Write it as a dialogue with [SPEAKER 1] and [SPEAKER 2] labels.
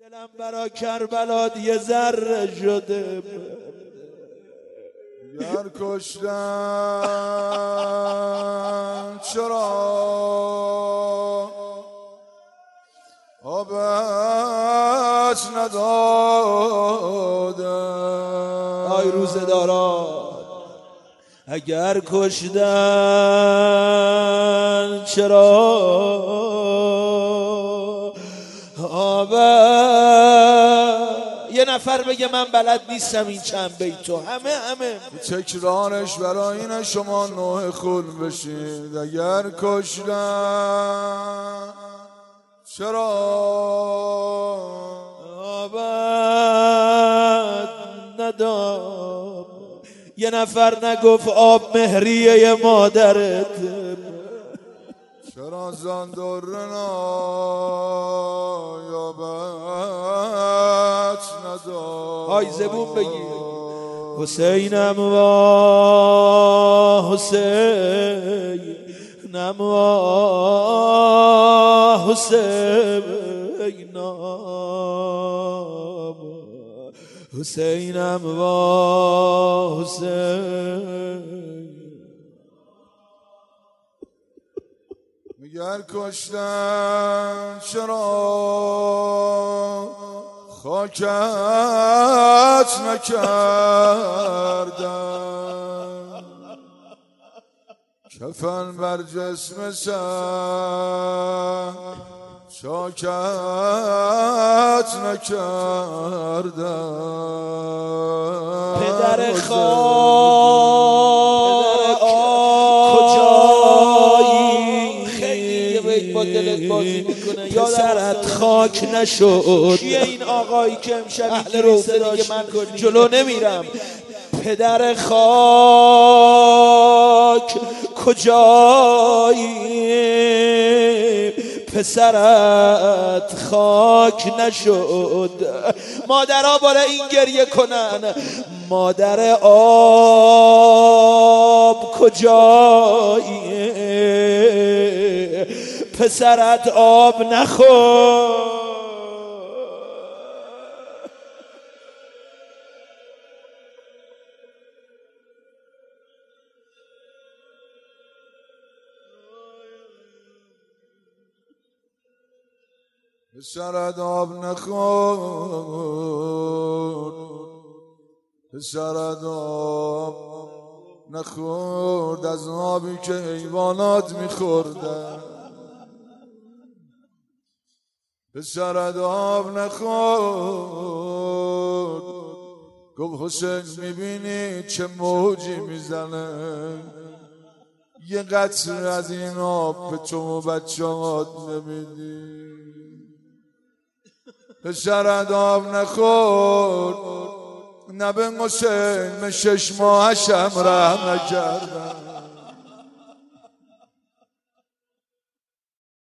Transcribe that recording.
[SPEAKER 1] دلم برا کربلا یه ذره شده،
[SPEAKER 2] گر کشتن چرا آبش ندادن؟
[SPEAKER 1] آی روزداران اگر کشتن چرا یه نفر بگه من بلد نیستم این چند بیتو. همه
[SPEAKER 2] تکرارش برای این شما نوع خل بشید. اگر کشتن چرا
[SPEAKER 1] آبد ندام. یه نفر نگفت آب مهریه یه مادرت،
[SPEAKER 2] چرا زندورنا یابت نداد؟
[SPEAKER 1] های زبون بگیر حسینم وا حسینم وا حسینم حسینم وا حسین.
[SPEAKER 2] گر کشتن چرا خاکت نکردن؟ کفن بر جسم سر شاکت نکردن.
[SPEAKER 1] پدر خاک کجایی؟ خیلی بیت با دلت بازی میکنه. پسرت خاک نشد. کیه این آقایی که امشب اهل روزه دیگه من جلو نمیرم؟ پدر خاک کجایی؟ پسرت خاک نشد. مادرها بالا این گریه کنن. مادر آب کجایی؟ پسرت آب نخور.
[SPEAKER 2] پسرت آب نخورد، پسرت آب نخورد از آبی که حیوانات میخوردن. پسرت آب نخورد. گفت حسین میبینی چه موجی میزنه؟ یه قطره از این آب به تو و بچه‌هات نمیدی؟ پسرت آب نخورد. نه به حسین به 6 ماهش هم رحم نکردن.